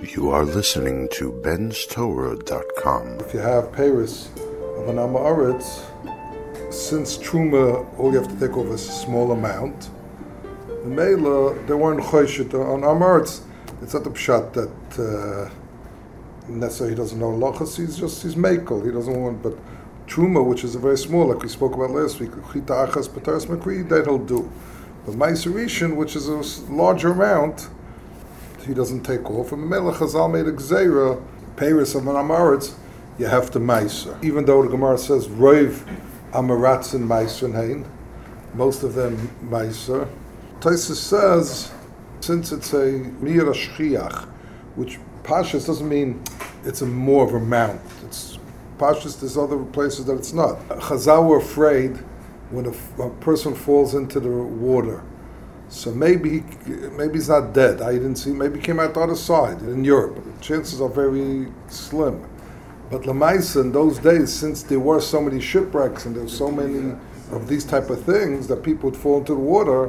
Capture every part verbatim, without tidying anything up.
You are listening to Ben's Torah dot com. If you have Paris of an Amaretz, since Truma, all you have to take off is a small amount. The Mela, they weren't Choshit on Amaretz. It's not the Pshat that uh, necessarily he doesn't know Lachas, he's just, he's Mekel, he doesn't want, but Truma, which is a very small, like we spoke about last week, Chita Achas, Pateres Makri, that he'll do. But Ma'aser Rishon, which is a larger amount, he doesn't take off. And Melech Chazal made a Gzeira, Paris of an Amaretz, you have to Ma'aser. Even though the Gemara says, Roiv Amaretz and Ma'aser Hein, most of them Ma'aser. Taisus says, since it's a Mir Shchiach, which Pashas doesn't mean it's a more of a amount. It's Pashas, there's other places that it's not. Chazal were afraid when a, a person falls into the water. So maybe he, maybe he's not dead. I didn't see. Maybe he came out the other side in Europe. The chances are very slim. But Lamaisa in those days, since there were so many shipwrecks and there were so many of these type of things that people would fall into the water,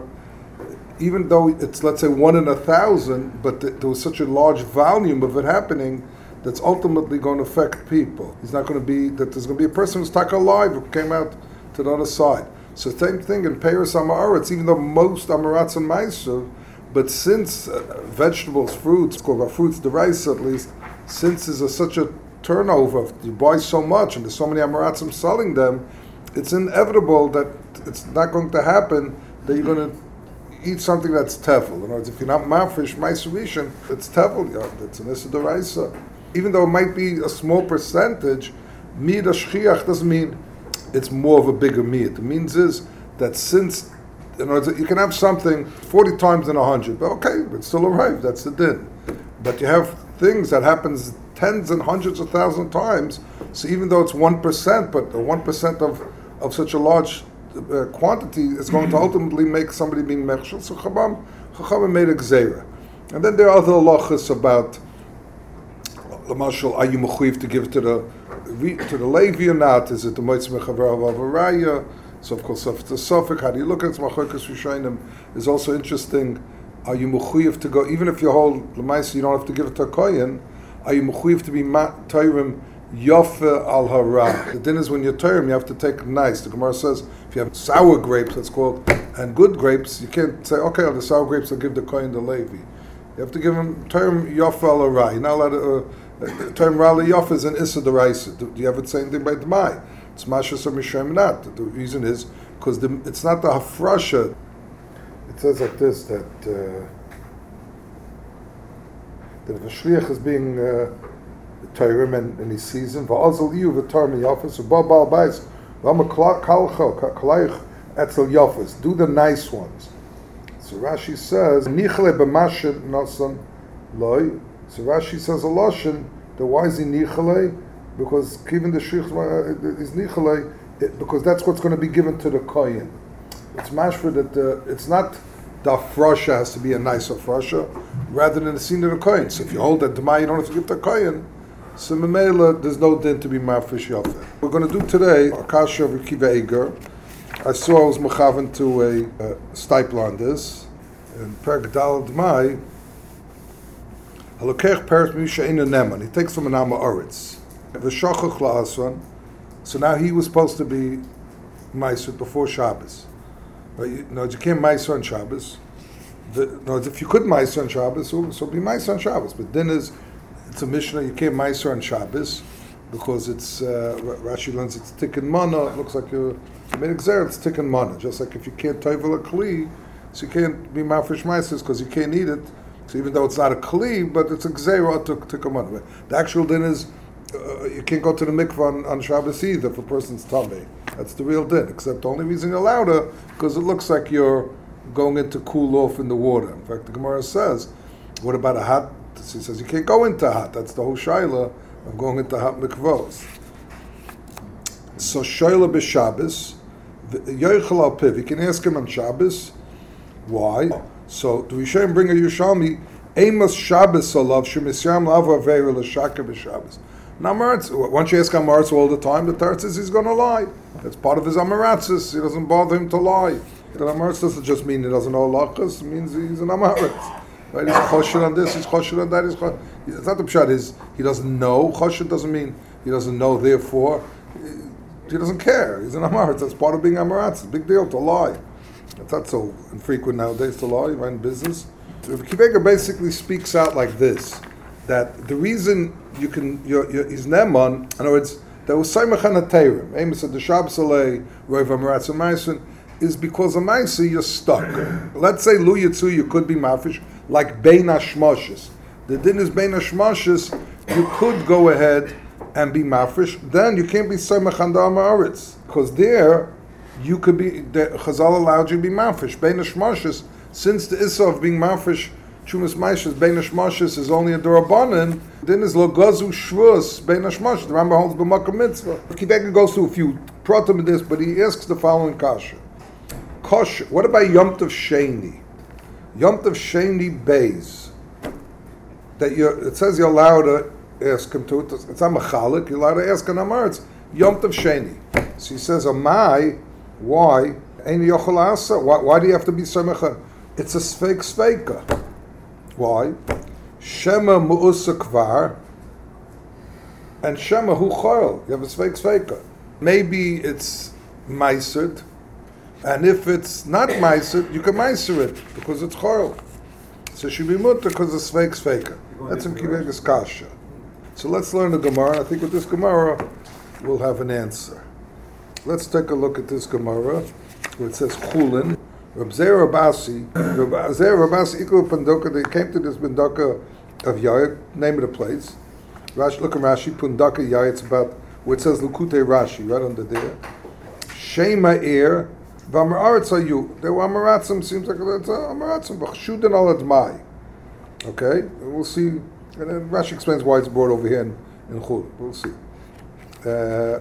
even though it's, let's say, one in a thousand, but th- there was such a large volume of it happening that's ultimately going to affect people. He's not going to be, that there's going to be a person who's stuck alive who came out to the other side. So same thing in Paris Amaretz, even though most Amaretz and Ma'aser, but since uh, vegetables, fruits, called fruits, the rice at least, since there's a, such a turnover, you buy so much and there's so many Amaretzim selling them, it's inevitable that it's not going to happen that you're going to eat something that's tevel. In other words, if you're not mafresh, Ma'aser Rishon, it's tevel, you know, it's an issa d'oraisa. Even though it might be a small percentage, mida shchiach doesn't mean it's more of a bigger meat. It means is that since, you know, you can have something forty times in a hundred, but okay, it's still arrived. That's the din. But you have things that happens tens and hundreds of thousands of times. So even though it's one percent, but one percent of of such a large uh, quantity is going to ultimately make somebody being mechshel. So Chacham Chacham made a gzeira, and then there are other halachas about the mashal. Are you mechuyev to give to the to the Levi or not? Is it the Moitz Mechaver of Avaraya? So of course, if it's a Suffolk, how do you look at it? Machokas Rishonim is also interesting. Are you mechuyev to go, even if you hold Lemaisa, you don't have to give it to a Kohen? Are you mechuyev to be Tayrim Yofe al Hara? The din is when you're Tayrim, you have to take nice. The Gemara says if you have sour grapes, that's called, and good grapes, you can't say, okay, on the sour grapes, I'll give the Kohen the Levi. You have to give him Tayrim Yofe al Hara. You're not allowed to. Uh, The term Rali Yof is an Issa D'Oraisa. Do you ever say anything by D'mai? It's Mashas or Mishem not. The reason is because it's not the Hafrasha. It says like this, that uh, that if a Shliach is being uh, Tayrim and, and he sees him, V'azal Yu V'tarmi Yofis, so Ba Baal Bais, V'ama Kalcho, Kalayich Etzel Yofis, do the nice ones. So Rashi says, Nichle B'mashin Nasan Loi. So Rashi says a lashon. That why is he nichale? Because given the shich is nichale, because that's what's going to be given to the kohen. It's mashra that the, it's not the afrasha has to be a nice afrasha, rather than the scene of the kohen. So if you hold that demai, you don't have to give the kohen. So memela, there's no din to be mafresh yafeh. We're going to do today Akasha of Kiva Eger. I saw I was mechaven to a uh, stipler on this and Perk Dal Demai. He takes from an Amaretz. So now he was supposed to be Ma'aser before Shabbos. Right? You, no, you can't Ma'aser on Shabbos. The, no, if you could Ma'aser on Shabbos, so, so be Ma'aser on Shabbos. But then is it's a Mishnah, you can't Ma'aser on Shabbos because it's uh, Rashi learns it's Tikkun Mana. It looks like you made a Gzer, it's Tikkun Mana. Just like if you can't Toivel a Kli, so you can't be Ma'afish Ma'aser because you can't eat it. So even though it's not a kli, but it's a gzeira to to come on. The actual din is uh, you can't go to the mikvah on, on Shabbos either if a person's tummy. That's the real din. Except the only reason you're allowed to because it looks like you're going in to cool off in the water. In fact, the Gemara says, "What about a hot?" He says you can't go into hot. That's the whole shaila of going into hot mikvahs. So shaila b'Shabbos, yoichel al piv. You can ask him on Shabbos. Why? So, do we show him bring a Yerushalmi? Amos Shabbos alav shemisyam lava aveira l'shaka b'Shabbos. Now, once you ask Amaretz all the time, the Torah says he's going to lie. That's part of his Amaretzis. He doesn't bother him to lie. The Amaretz doesn't just mean he doesn't know halachas. It means he's an Amaretz. Right? He's choshen on this, he's choshen on that. He's choshen. It's not the pshat. Is he doesn't know? Choshen doesn't mean he doesn't know. Therefore, he doesn't care. He's an amaretz. That's part of being amaretz. It's a big deal to lie. It's not so infrequent nowadays to lie. You're in business. Rabbi Akiva Eiger basically speaks out like this: that the reason you can, you're, you're, he's neman. In other words, there was Saimach and Ateirim. Amos said the Shabbos Alei, Roiv Amaratz and Meissen, is because of Meissen you're stuck. Let's say Lu Yitzu, you could be mafish, like Bein Hashmoshes. The din is Bein Hashmoshes, you could go ahead and be mafish, then you can't be Saimach and Amaretz. Because there, you could be, the Chazal allowed you to be mafish. Bein Hashmoshes, since the Issa of being mafish, Chumas Maishas, Bein Hashmoshes is only a Durabanan, then is Lo Gazu Shvus, Bein Hashmoshes. The Rambam holds B'Makom Mitzvah. Akiva Eiger goes through a few pratim in this, but he asks the following kasha. Kasha, what about Yom Tov Sheni? Yom Tov Sheni Beis. That you're, it says you're allowed to ask him to, it's not Machalik, you're allowed to ask an Amar, it's Yom Tov Sheni. So he says, Amai, why? Ein Yochel Asa? Why, why do you have to be Samecha? It's a Sveik Sveika. Why? Shema Mu'usa Kvar and Shema Hu Choil. You have a Sveik Sveika. Maybe it's Meisered, and if it's not Meisered, you can Meiser it because it's Choil. So it should be Mutter because it's Sveik Sveika. That's in Akiva Eiger's Kasha. So let's learn the Gemara. I think with this Gemara, we'll have an answer. Let's take a look at this Gemara where it says Chulin. Reb Zeir Rabasi, Reb Zeir Rabasi, Iklu Pandoka, they came to this Pandoka of Yair, name of the place. Rashi, look at Rashi, Pandaka Yair, it's about, where it says Lukute Rashi, right under there. Shema Ir, V'amar Aretz Ayu, they were Amaratzim, seems like it's Amaratzim, V'chshudin al Admai. Okay, we'll see, and then Rashi explains why it's brought over here in, in Chul, we'll see. Uh,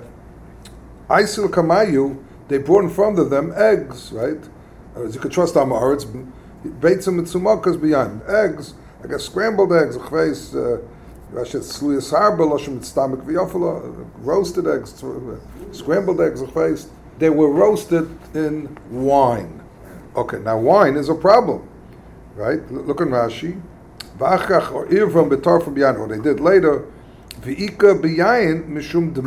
Aisil Kamayu, they brought in front of them eggs, right? As you could trust Amaretz, Beitzim and Tzumakas behind. Eggs, I guess scrambled eggs, Chveis, Rashi Sluyas Harba, Lashim Stomach V'yofala, roasted eggs, scrambled eggs, Chveis. They were roasted in wine. Okay, now wine is a problem, right? Look in Rashi. V'achach or Irvam B'tar from behind, what they did later, V'ika B'yayin Mishum Dem.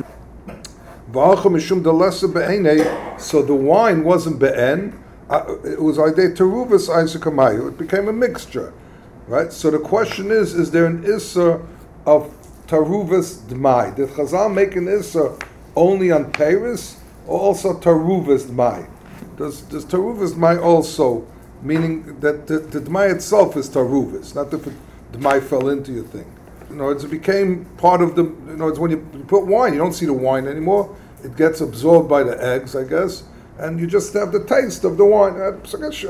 V'acha Mishum Delesa Be'enei, so the wine wasn't Be'en, Uh, it was idea teruvas isakamayu. It became a mixture, right? So the question is: is there an issa of teruvas d'mai? Did Chazal make an issa only on Paris, or also teruvas d'mai? Does does teruvas d'mai also, meaning that the, the d'mai itself is teruvas, not if d'mai fell into your thing? You know, it became part of the. You know, it's when you put wine, you don't see the wine anymore. It gets absorbed by the eggs, I guess. And you just have the taste of the wine. That's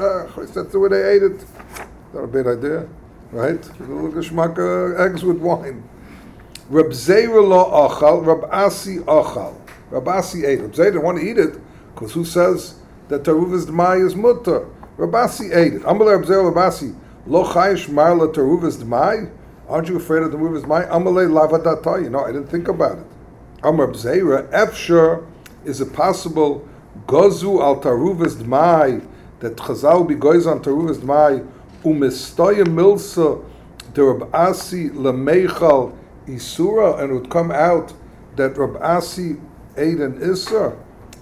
the way they ate it. Not a bad idea, right? Look at shmak eggs with wine. Reb Zeir lo achal, Reb Asi achal. Reb Asi ate. Reb Zeir didn't want to eat it because who says that teruvas d'mai is mutter? Reb Asi ate it. Amalei Reb Zeir Reb Asi lo chayish marla teruvas d'mai. Aren't you afraid of the teruvas d'mai? Amalei lavadatai. You know, I didn't think about it. Amar Reb Zeir, efshar, is it possible? Gozu al taruvas d'mai, that Chazal be goes on taruvas d'mai, umistoya milsa de Rab Asi lemeichal isura, and it would come out that Rab Asi ate an isur.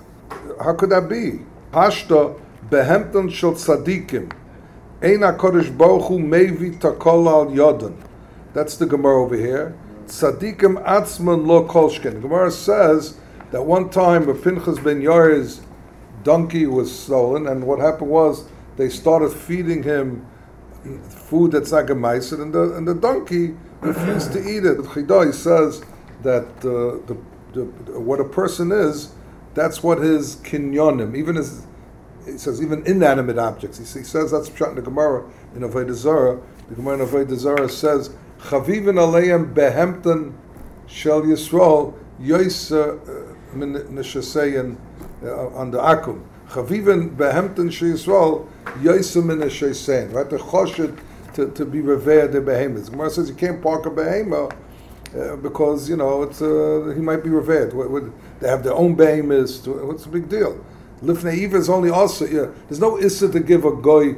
How could that be? Hashta behemton shel tzadikim, ein HaKadosh Baruch Hu mevi takol al yodan. That's the Gemara over here. Tzadikim atzman lo kolshken. The Gemara says that one time a Pinchas ben Yair's donkey was stolen, and what happened was they started feeding him food that's not gemaisid, and the and the donkey refused to eat it. Chidai says that uh, the, the what a person is, that's what his kinyonim, even his, he says even inanimate objects. He, he says that's pshat in the Gemara in Avodah Zarah. The Gemara in Avodah Zarah says chavivin aleim behemton shel Yisrael yoisa min neshasein on the akum. Chavivin behemton shel Yisrael yoisa min neshasein. Right, the choshet to to be revered the behemoths. Gemara says you can't park a behemoth uh, because you know it's uh, he might be revered. What, what, they have their own behemoths. What's the big deal? Lifnei Eva is only also, yeah, there's no issa to give a goy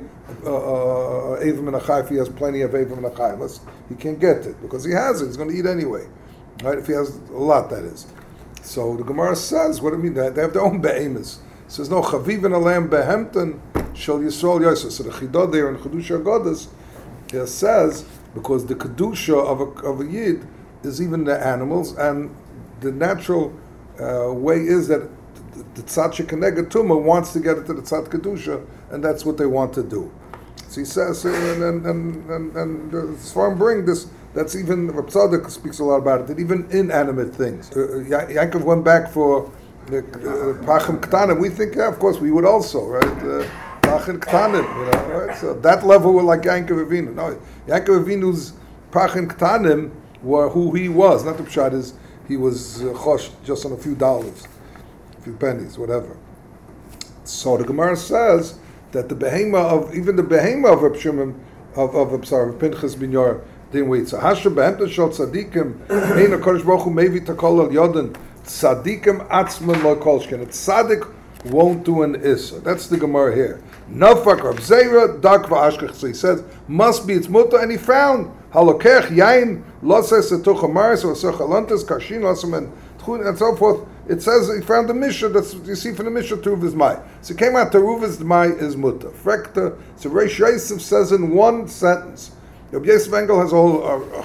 uh, Eva Menachai if he has plenty of Eva Menachai, unless he can't get it, because he has it, he's going to eat anyway. Right? If he has a lot, that is. So the Gemara says, what do you mean? They have their own be'emes. It says, no, Chaviv and Alam behemten shel Yisrael Yosef. So the Chidot there in Kedusha Goddess, it says, because the Kedusha of a, of a Yid is even the animals, and the natural uh, way is that the Tzad Shekeneged Tumah wants to get it to the Tzad Kedusha, and that's what they want to do. So he says, and and and, and, and uh, Sfarim bring this, that's even, Reb Tzadok speaks a lot about it, that even inanimate things. Uh, Yaakov went back for the Pachim Ktanim. We think, yeah, of course, we would also, right? Uh, Pachim Ktanim, you know, right? So that level we're like Yaakov Avinu. No, Yaakov Avinu's Pachim Ktanim were who he was. Not the pshat is he was uh, chosh just on a few dollars, a few pennies, whatever. So the Gemara says that the behema of even the behema of Reb Shimon of of I'm sorry, Pinchas bin Yair didn't wait. So Hashem behemta shel tzadikim ein HaKadosh Baruch Hu mevi takol al yoden tzadikim atzman lo kolshken. A tzadik won't do an issa. That's the Gemara here. Nafak Reb Zera dak va'ashkech. So he says must be its mutter, and he found halokech yain loses etuch amaris or sechalantes kashin losem and and so forth. It says he found the Mishnah, that's what you see from the Mishnah to Ruva's Mai. So it came out to Ruva's Mai is mutter. Frekta, so Reish Yosef says in one sentence. Rabbi Yosef Engel has a whole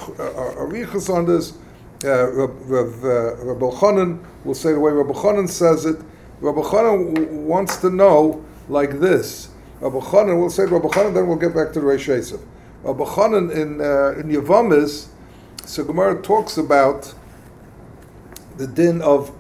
arichas on this. Uh, Rabbi Elchanan will say the way Rabbi Elchanan says it. Rabbi Elchanan w- wants to know like this. Rabbi Elchanan will say Rabbi Elchanan, then we'll get back to the Reish Yosef. Rabbi Elchanan in uh, in Yavamis, so Gemara talks about the din of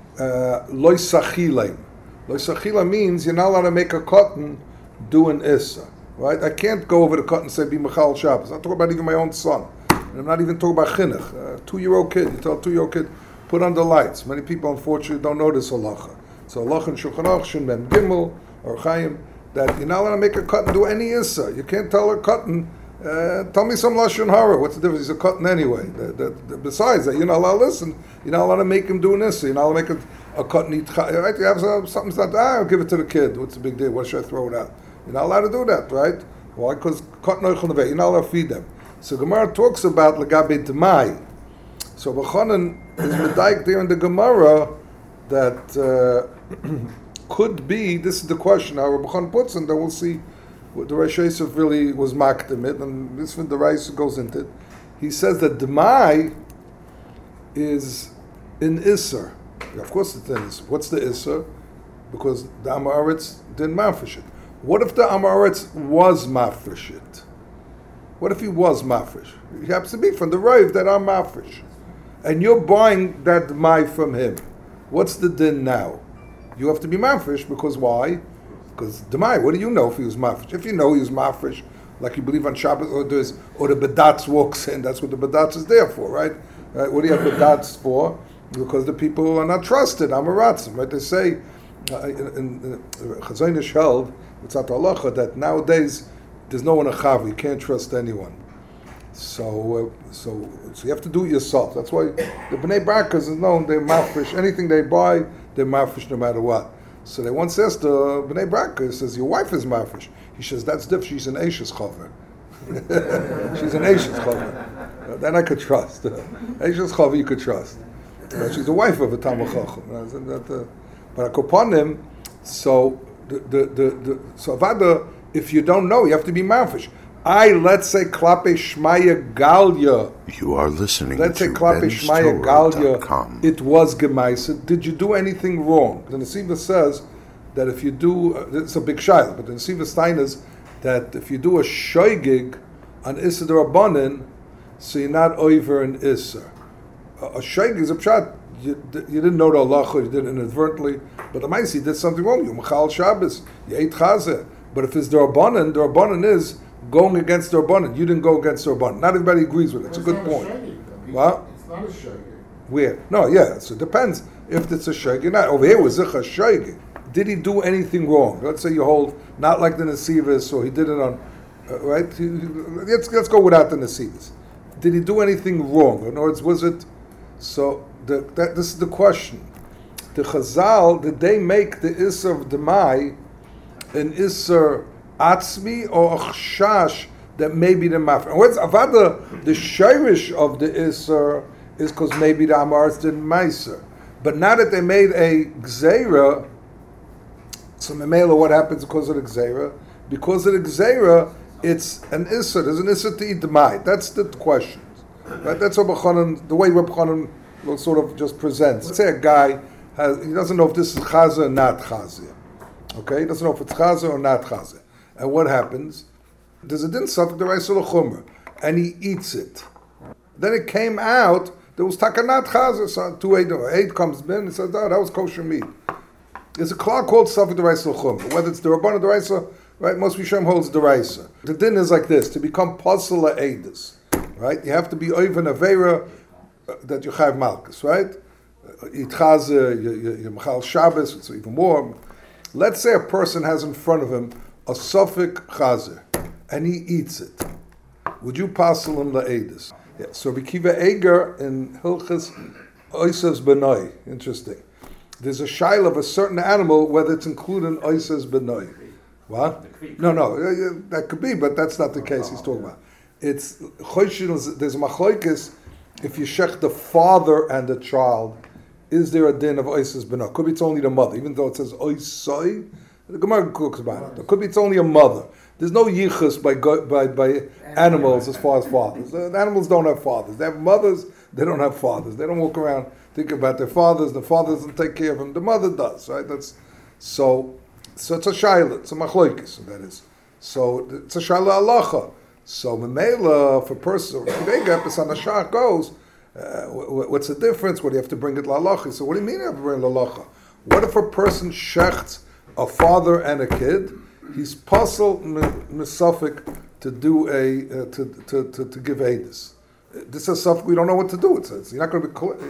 loy sachilim. Loy sachila means you're not allowed to make a cotton do an issa, right? I can't go over the cotton and say be mechal Shabbos. I'm talking about even my own son, and I'm not even talking about chinuch. A two-year-old kid, you tell a two-year-old kid put on the lights. Many people unfortunately don't know this halacha. So halacha in Shulchan Aruch, Shin Mem Gimel or Chaim, that you're not allowed to make a cotton do any issa. You can't tell a cotton. Uh, tell me some lashon hara. What's the difference? He's a cotton anyway. The, the, the, besides that, you're not allowed to listen. You're not allowed to make him do an issa. You're not allowed to make a, a cotton eat. Right? You have some, something's not. Ah, I'll give it to the kid. What's the big deal? What should I throw it out? You're not allowed to do that, right? Why? Because cotton oichel neveh. You're not allowed to feed them. So Gemara talks about legabe demai. So B'chanan is medayik there in the Gemara that uh, could be. This is the question. How B'chanan puts, and then we'll see. The Reish Yosef really was makdim it, and this one the Reish goes into it. He says that Demai is in Isser. Of course it's in Isser. What's the Isser? Because the Amaretz didn't mafresh it. What if the Amaretz was mafresh it? What if he was mafresh? He happens to be from the Rav that are mafresh. And you're buying that Demai from him. What's the din now? You have to be mafresh because why? Because Demai, what do you know if he was mafresh? If you know he was mafresh, like you believe on Shabbos, or there's, or the Badatz walks in, that's what the Badatz is there for, right? right? What do you have Badatz for? Because the people are not trusted, Amaratzim, right? They say, uh, in Chazon Ish held, it's not halacha, that nowadays there's no one a chav, you can't trust anyone. So, uh, so, so you have to do it yourself. That's why the Bnei Barakas is known, they're mafresh. Anything they buy, they're mafresh no matter what. So they once asked the Bnei Barakas, says, your wife is mafresh. He says, that's different, she's an Eishes Chover. She's an Eishes Chover. Uh, then I could trust. Uh, Eishes Chover you could trust. Uh, she's the wife of a Talmud Chacham. Uh, but Akoponim, so the, the, the, the, so Avada, if you don't know, you have to be mafresh. I, let's say, Klape Shmaya Galya. You are listening let's to say Klape Shmaya Galya. It was Gemaisa. Did you do anything wrong? The Nesiva says that if you do, uh, it's a big shayla, but the Nesiva Stein is that if you do a shoygig on Issa D'Rabbanan, so you're not over an Issa. A, a shoygig is a pshat. You, you didn't know the halacha, you did it inadvertently, but the Maisi did something wrong. You machal Shabbos, you ate chazeh. But if it's D'Rabbanan, D'Rabbanan is going against the Rabbanan. You didn't go against the Rabbanan. Not everybody agrees with it. It's, it's a good point. A what? It's not a shogeg. Where? No, yeah. So it depends if it's a shogeg. Not over here was a shogeg. Did he do anything wrong? Let's say you hold not like the Nesivas, or he did it on uh, right. He, let's let's go without the Nesivas. Did he do anything wrong? In other words, was it? So the, that this is the question. the Chazal, did they make the Isser of Demai an Isser Atzmi or a Chashash that maybe the Mafra? And what's Avada, the Shirish of the Isser is because maybe the Amaretz didn't Meiser. But now that they made a Gzeira, so Memela, what happens because of the Gzeira? Because of the Gzeira, it's an Isser. There's an Isser to eat the Mai. That's the question. Right? That's what B'chanan, the way Reb Chanan sort of just presents. Let's say a guy has, he doesn't know if this is Chazer or not Chazer. Okay? He doesn't know if it's Chazer or not Chazer. And what happens? There's a din safek d'oraisa l'chumra, and he eats it. Then it came out, there was takanat Chazer, so two eight, eight comes in and says, oh, that was kosher meat. There's a klal called safek d'oraisa l'chumra, whether it's the Rabbanah d'oraisa, right? Most Rishonim holds d'oraisa. The din is like this, to become posel ha'edus. Right? You have to be oiven avera uh, that you have malchus, right? Eat chazer, you machal Shabbos, it's even more. Let's say a person has in front of him a sufik chazer, and he eats it. Would you passel him la'edus? Yeah. So Rikiva Eger in Hilchas Oisas Benoi. Interesting. There's a shaila of a certain animal whether it's included in Oisas Benoi. What? No, no, that could be, but that's not the case he's talking about. It's there's a machlokes if you shech the father and the child, is there a din of oisas benah? Could be it's only the mother, even though it says oisai. The Gemara talks about it. Could be it's only a mother. There's no yichus by by by animals as far as fathers. The animals don't have fathers. They have mothers. They don't have fathers. They don't walk around thinking about their fathers. The father doesn't take care of them. The mother does. Right? That's so. So it's a shaila. It's a machlokes. That is. So it's a shaila halacha. So Memela, if a person, if on the shah goes, uh, what's the difference? What do you have to bring it lalacha? So what do you mean you have to bring lalacha? What if a person shechts a father and a kid? He's puzzled misafik to do a uh, to, to, to to give edus. This is stuff we don't know what to do. It says you're not going to be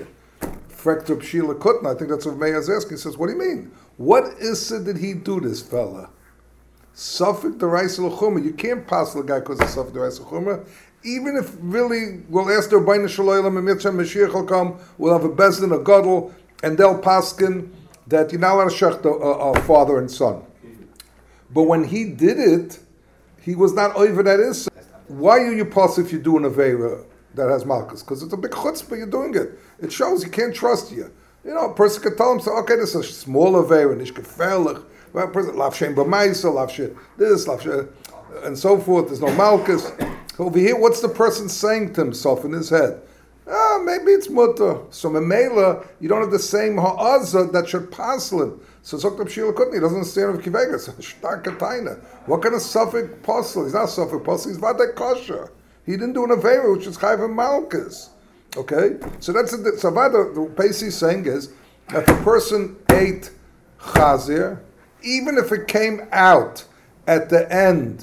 frekter pshila kutna. I think that's what Meir is asking. He says, what do you mean? What is it did he do, this fella? Safek d'oraisa l'chumra. You can't pass the guy because of safek d'oraisa l'chumra. Even if really we'll ask their B'nai Shalaylam and Mitzvah Mashiach will come, we'll have a bezdin, a gadol, and they'll paskin that you're not allowed to shech a, a father and son. But when he did it, he was not over that is. Why are you pass if you do an avera that has malchus? Because it's a big chutzpah you're doing it. It shows you can't trust you. You know, a person can tell him, so, okay, this is a small avera, nish gefährlich. Well, person, lavshem b'maisa, lavshem this, lavshem, and so forth. There's no malchus. Over here, what's the person saying to himself in his head? Ah, maybe it's mutter. So memela, you don't have the same ha'azah that should passel him. So Zokta Pshila Kutni, he doesn't understand of Kivegas. Shtarkataina. What kind of suffix posel? He's not suffix posel, he's Vadek Kosher. He didn't do an Avera, which is Chayv and Malchus. Okay? So that's a, so Vada, the Pesi saying is, if a person ate Chazir, even if it came out at the end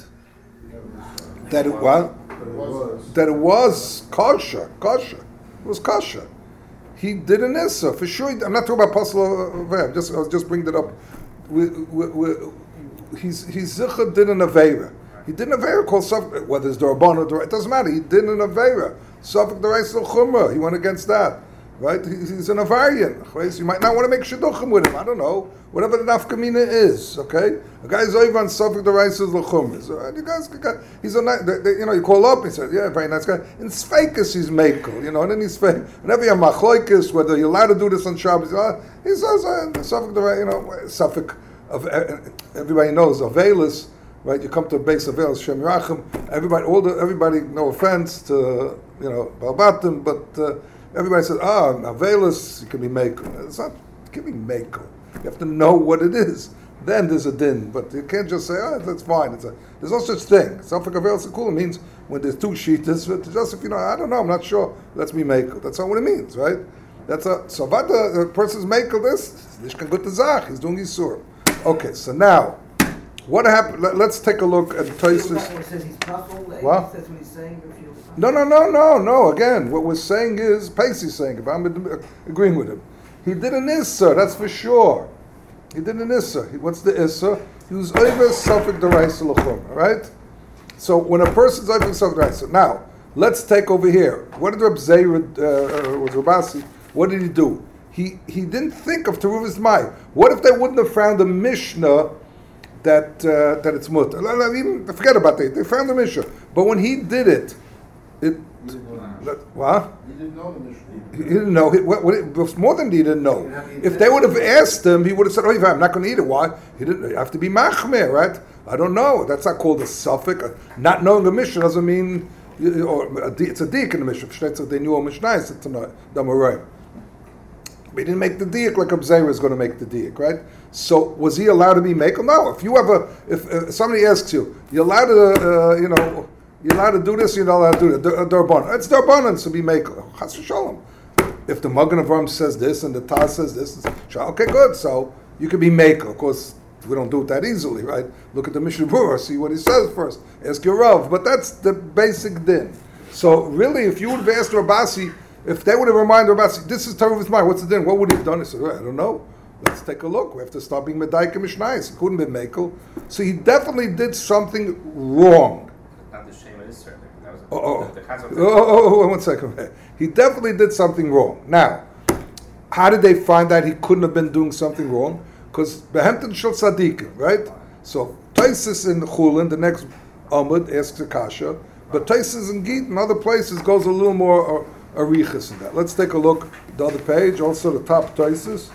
that it was, that it was kosher, kosher, it was kosher. He did an issa for sure. I'm not talking about pasal avera. Just I was just bringing it up. We, we, we, he's he's zicha did an avera. He did an avera called safek. Whether it's dorabon or it doesn't matter. He did an avera. Safek d'oraisa l'chumra. He went against that. Right? He, he's an avarian. Right? So you might not want to make shidduchim with him. I don't know. Whatever the nafkamina is. Okay. A guy's over on safek d'oraisa l'chumra. So you guys, he's a nice. You know, you call up. He says, "Yeah, very nice guy." In Sfeikus, he's makel. You know, and then he's fake. Whenever you have machloikus, whether you're allowed to do this on Shabbos, he says, uh, "Safek d'oraisa." You know, safek of everybody knows avelis. Right, you come to a base of Avelis, Shem Yerachim. Everybody, all the everybody. No offense to you know Balbatim, but uh, everybody says, "Ah, Avelis, you can be makel." It's not, it can be makel. You have to know what it is. Then there's a din, but you can't just say, "Ah, that's fine." It's a, there's no such thing. Safek Avelis Kula means when there's two sheetas. Just if you know, I don't know, I'm not sure. Let's be makel. That's not what it means, right? That's a so. But the, the person's makel this. This can go to zach. He's doing yisur. Okay, so now. What happened? Let, let's take a look at Tosfos. What? That's what he's saying. No, no, no, no, no. Again, what we're saying is, Paisley's saying, if I'm agreeing with him, he did an issa, that's for sure. He did an issa. What's the issa? He was over safek d'oraisa l'chumra, right? So when a person's over safek d'oraisa, now let's take over here. What did Reb Zeir, uh, was Rabasi? What did he do? he he didn't think of Teruvas Mai. What if they wouldn't have found a Mishnah that uh, that it's mutter? Even forget about it. They found the Mishnah, but when he did it, it what? He didn't know the Mishnah. He didn't know. He, what, what, it was more than he didn't know. If they would have asked him, he would have said, "Oh, I'm not going to eat it." Why? He didn't. You have to be machmer, right? I don't know. That's not called a suffix. Not knowing the Mishnah doesn't mean, or a, it's a dik in the Mishnah. They knew a Mishnah. It's a damarayim. He didn't make the diak like Abzera is going to make the diak, right? So was he allowed to be makel? No. If you ever, if uh, somebody asks you, you're allowed to, uh, you know, you're allowed to do this, you're not allowed to do that. Darbanan. It's darbanan to be makel. Chas v'shalom. If the Magen Avraham says this and the Taz says this, okay, good. So you could be makel. Of course, we don't do it that easily, right? Look at the Mishnah Berurah, see what he says first. Ask your Rav. But that's the basic din. So really, if you would have asked Rabasi, if they would have reminded Rabasi, this is Teruvas Mai, what's the din? What would he have done? He said, well, I don't know. Let's take a look. We have to start being Medaik and Mishnayis. He couldn't be makel. So he definitely did something wrong. Not the shame of this certainly. That was Oh, oh, the, the concept oh, oh, oh, one second. He definitely did something wrong. Now, how did they find out he couldn't have been doing something wrong? Because Behemten Shel Tzadikim, right? So Taisis in Chulin, the next Amud, asks Akasha, but Taisis in Git and other places goes a little more uh, arichas in that. Let's take a look at the other page, also the top Taisis.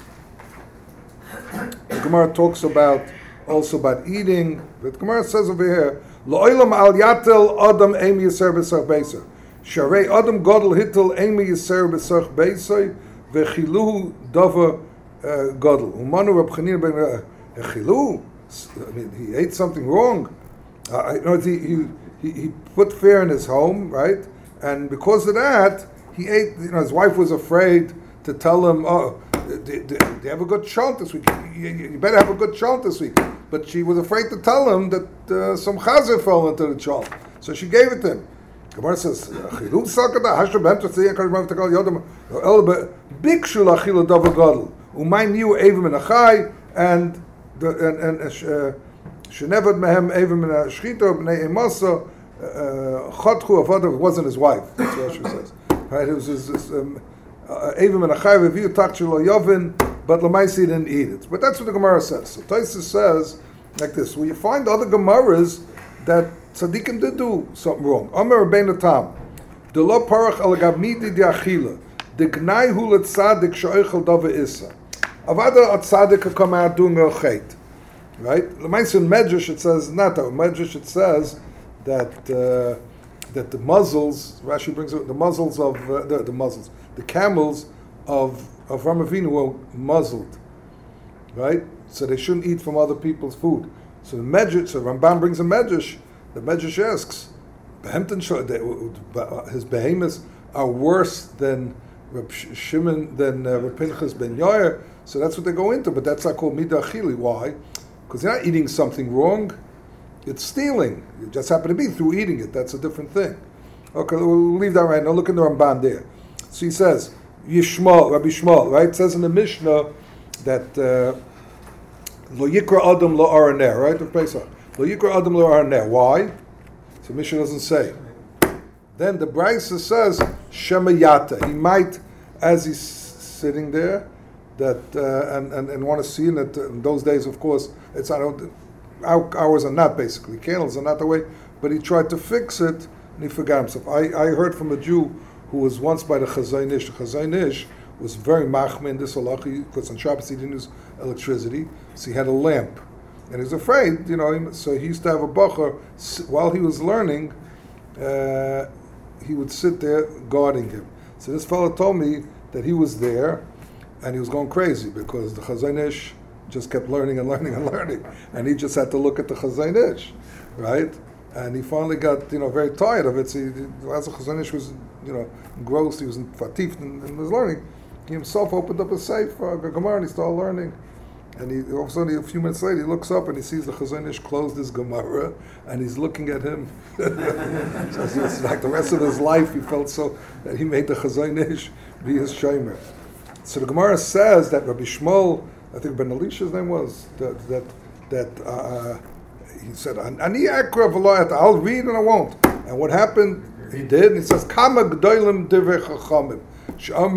The Gemara talks about also about eating. The Gemara says over here, Lo'olam al yatel adam eim yiser b'sach beisay. Sharei adam godel hitel eim yiser b'sach beisay v'chiluhu dava godel. Umanu Rab Chanina ben Chiluhu. I mean, he ate something wrong. Uh, you know, he, he he put fear in his home, right? And because of that, he ate. You know, his wife was afraid to tell him, "Oh, they, they, they have a good chant this week. You, you better have a good chant this week." But she was afraid to tell him that uh, some chazer fell into the chant, so she gave it to him. Gemara says, "Chiluv sakada hashra b'hem tziyah karim v'takal yodam el bikshu lachila davar gadol u'may niu evim min achai and the and and shenevad mehem evim min hashchita b'nei emasa chatchu avadav wasn't his wife." That's what she says. Right? It was his. his um, Evim and Achai reviewed Takchilo Yovin, but Lamaisi didn't eat it. But that's what the Gemara says. So Taisus says like this: well, you find other Gemaras that tzaddikim did do something wrong. Amar Rabbeinu Tam, the lo parach alagavmidi diachila, the gnai hu letzadik shoichel dava issa. Avada a tzaddik could come out doing a chet, right? Lamaisi in Medrash it says not that. In Medrash it says that uh, that the muzzles. Rashi brings up the muzzles of uh, the, the muzzles. The camels of of Avraham Avinu were muzzled, right? So they shouldn't eat from other people's food. So the Medrash, so Rambam brings a Medrash. The Medrash asks, his behemoths are worse than Reb Shimon than uh, Reb Pinchas ben Yair. So that's what they go into. But that's not called midah chili. Why? Because they're not eating something wrong. It's stealing. It just happened to be through eating it. That's a different thing. Okay, we'll leave that right now. Look in the Ramban there. So he says, Yishmael, Rabbi Shmuel, right? It says in the Mishnah that Lo Yikra Adam Lo Araner, right? Of Pesach. Lo Yikra Adam Lo Araner. Why? So Mishnah doesn't say. Then the Brisa says Shemayata. He might, as he's sitting there, that uh, and, and and want to see in it. In those days, of course, it's not hours are not basically candles are not the way. But he tried to fix it and he forgot himself. I, I heard from a Jew who was once by the Chazon Ish. The Chazon Ish was very machmir in this halacha because on Shabbos he didn't use electricity, so he had a lamp, and he was afraid, you know. So he used to have a bacher while he was learning. Uh, he would sit there guarding him. So this fellow told me that he was there, and he was going crazy because the Chazon Ish just kept learning and learning and learning, and he just had to look at the Chazon Ish, right? And he finally got, you know, very tired of it. So he, as the Chazon Ish was, you know, engrossed, he was in fatif and, and was learning. He himself opened up a safe for a Gemara and he started learning. And he, all of a sudden, a few minutes later, he looks up and he sees the Chazon Ish closed his Gemara and he's looking at him. So it's like the rest of his life, he felt so that he made the Chazon Ish be his shomer. So the Gemara says that Rabbi Shmuel, I think Ben Elisha's name was, that that, that uh, he said, Ani akra v'lo, I'll read and I won't. And what happened, he did, and he says, Kama g'dolim divrei chachamim, she'amru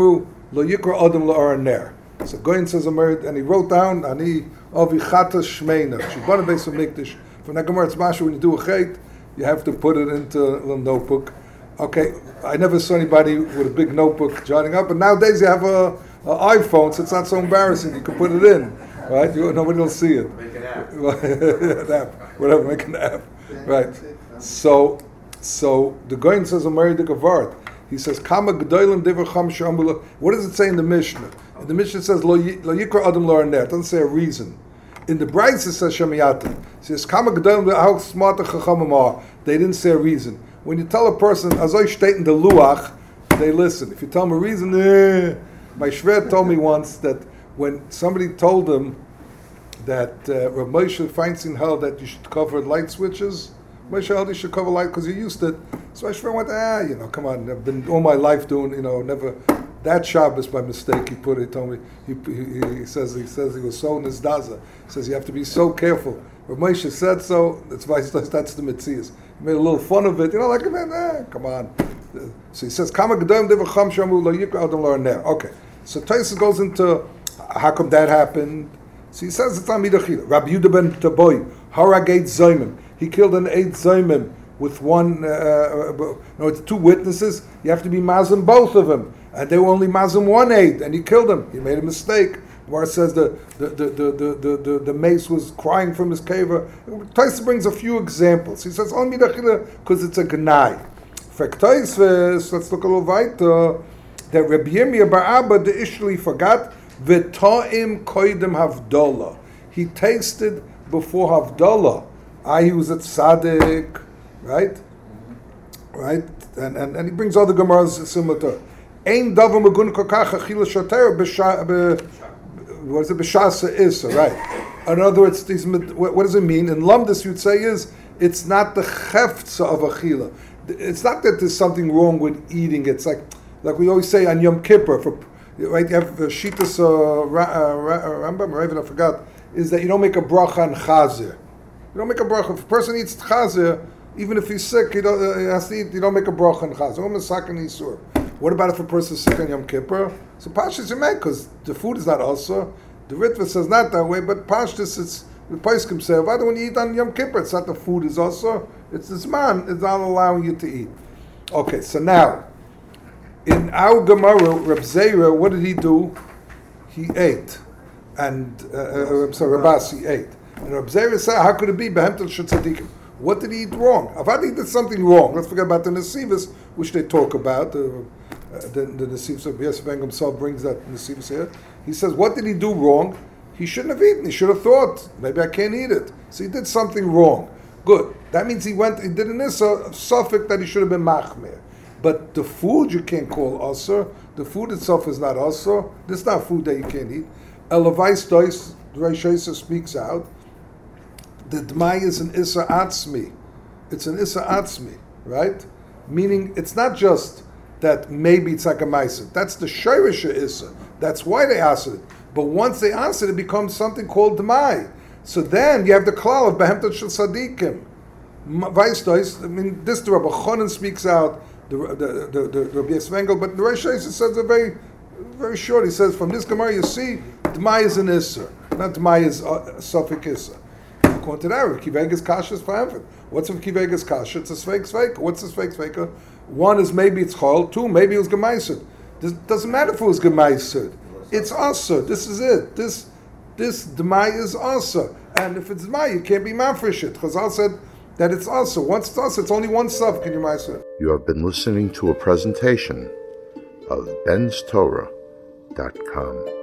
lo yikra adam la'ar ner. So Goyen says a merit, and he wrote down, ani avi chata shmeina. Shibana beis hamikdash. From that Gemara, it's masha, when you do a chait, you have to put it into a little notebook. Okay, I never saw anybody with a big notebook jotting up, but nowadays you have a, a iPhone, so it's not so embarrassing. You can put it in, right? You, nobody will see it. Make an app. An app, whatever, make an app, right? So, so the Goyen says a Meridik Avart. He says, "Kama gedolim dever cham she'amru." What does it say in the Mishnah? In the Mishnah it says, "Lo yikra adam lo arner." It doesn't say a reason. In the Brayz it says Shemiyata. It says, "Kama gedolim how smart the chachamim are." They didn't say a reason. When you tell a person, "Azoy shteit in the luach," they listen. If you tell them a reason, eh. My shver told me once that when somebody told him that uh, Rav Moshe Feinstein held that you should cover light switches. Moshe held you should cover light because you used it. So I went, ah, you know, come on, I've been all my life doing, you know, never. That Shabbos by mistake he put it. He told me he, he, he says he says he was so nizdaza. He says you have to be so careful. Rav Moshe said so. That's why that's the mitzias. He made a little fun of it, you know, like man, eh, come on. So he says, "Kama gedolim dever cham shamu lo yikra adam lo arner." Okay, so Tosfos goes into how come that happened. So he says it's on midachila. Rabbi Yehuda ben Taboy harag eight zayim. He killed an eight zayim with one. Uh, no, it's two witnesses. You have to be mazim both of them, and they were only mazim one eight, and he killed him. He made a mistake. Where it says the the the the the, the, the mace was crying from his kaver. Tosfos brings a few examples. He says on midachila because it's a gnai. For Tosfos, let's look a little weiter. That Rabbi Yirmiyah bar Abba the Ishli forgot. V'ta'im koidem havdolah. He tasted before havdolah. Ah, he was at Tzaddik, right? Right? And, and and he brings other Gemaras similar to it. Ein davar magun kokach achila shoter b'sha, what is it? B'shasa isa, right? In other words, these, what, what does it mean? In Lumdus, you'd say is, it's not the cheftza of achila. It's not that there's something wrong with eating. It's like, like we always say on Yom Kippur, for right, you have the Shitas uh, Rambam, Raven, I forgot, is that you don't make a bracha on chazir. You don't make a bracha. If a person eats chazir, even if he's sick, he, don't, uh, he has to eat, you don't make a bracha on chazir. What about if a person is sick on Yom Kippur? So Pashtus you make, because the food is not also. The Ritva says not that way, but Pashtus, it's, the Paiskim say, why don't you eat on Yom Kippur? It's not the food is also, it's this man, it's not allowing you to eat. Okay, so now, in our Gemara, Reb Zera, what did he do? He ate. And, uh, uh, I'm sorry, Rabasi ate. And Reb Zera said, how could it be? Behemtel Shetzadikim. What did he eat wrong? Avadi did something wrong. Let's forget about the Nesivas, which they talk about. Uh, uh, the the Nesivas of Yosef Ben himself brings that Nesivas here. He says, what did he do wrong? He shouldn't have eaten. He should have thought, maybe I can't eat it. So he did something wrong. Good. That means he went, he did an issa, suffix that he should have been machmir. But the food you can't call asur. The food itself is not asur. This is not food that you can't eat. Elavais dois, the Reish Yosef speaks out. The dmai is an issa atzmi. It's an issa atzmi, right? Meaning it's not just that maybe it's like a ma'aser. That's the shayrisha issa. That's why they answered it. But once they answered it, it becomes something called dmai. So then you have the klal of behemtot shel sadikim. Vais dois. I mean, this the Rabbi Chonin speaks out. The the the, the Rabbi Yisrael, but the Reish Yosef says a very very short. He says from this Gemara you see dmai is an issa, not dmai is a suffix issa. According to that, Kivegas Kasha is forever. What's a Kivegas Kasha? It's a Sveik Sveika. What's a Sveik Sveika? One is maybe it's Chol, two, maybe it was Gemaisid. It doesn't matter if it was Gemaisid. It's Asa. This is it. This this Dmai is Asa. And if it's Dmai, you can't be Mafresh it. Chazal said that it's Asa. Once it's Asa, it's only one sub. Can you Ma'aser? You have been listening to a presentation of Ben's Torah dot com.